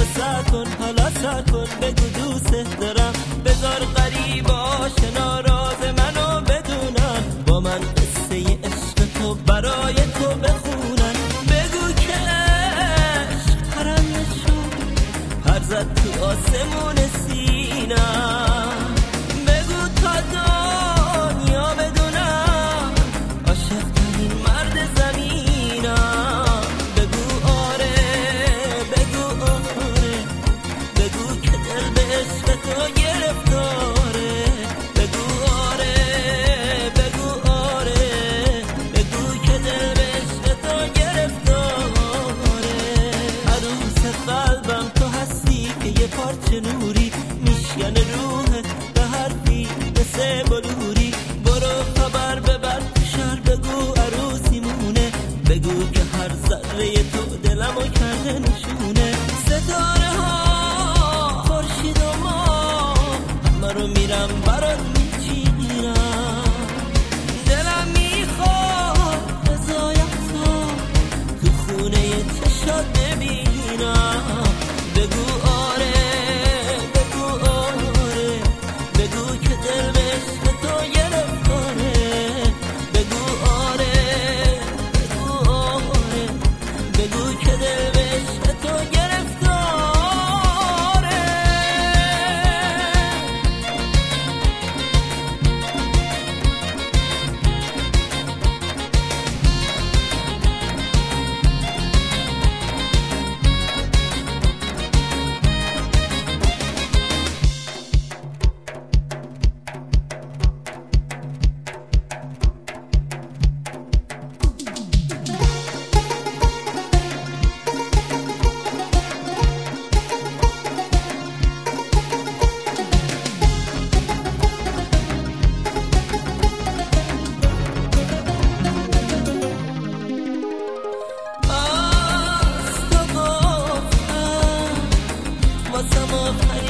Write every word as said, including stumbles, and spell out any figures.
سر کن حالا سر کن بگو دوست دارم بذار غریبا شناراز منو بدونن با من قصه عشق تو برای تو بخونن بگو که عشق پرنده شد پر زد تو آسمون سینم بگو تا دنیا بدونم عاشق ترین مرد زمینم بگو آره بگو آره بگو که دل به عشق تو گرفتاره بگو آره بگو آره بگو که دل به عشق تو گرفتاره عروس قلبم تو هستی که یه پارچه نوری میشکن روحت به حرفی مثل بلوری برو خبر ببر شهر بگو عروسی مونه بگو که هر ذره تو دلمو کرده نشونه ستاره ها خورشید و ما همه رو میرم برات میچینم دلم میخواد رضایت تو تو خونه چشات ببینم بگو آره بگو آره بگو که دل به عشق تو گرفتاره بگو آره بگو آره بگو که دل به عشق تو گرفتاره واسم آخرین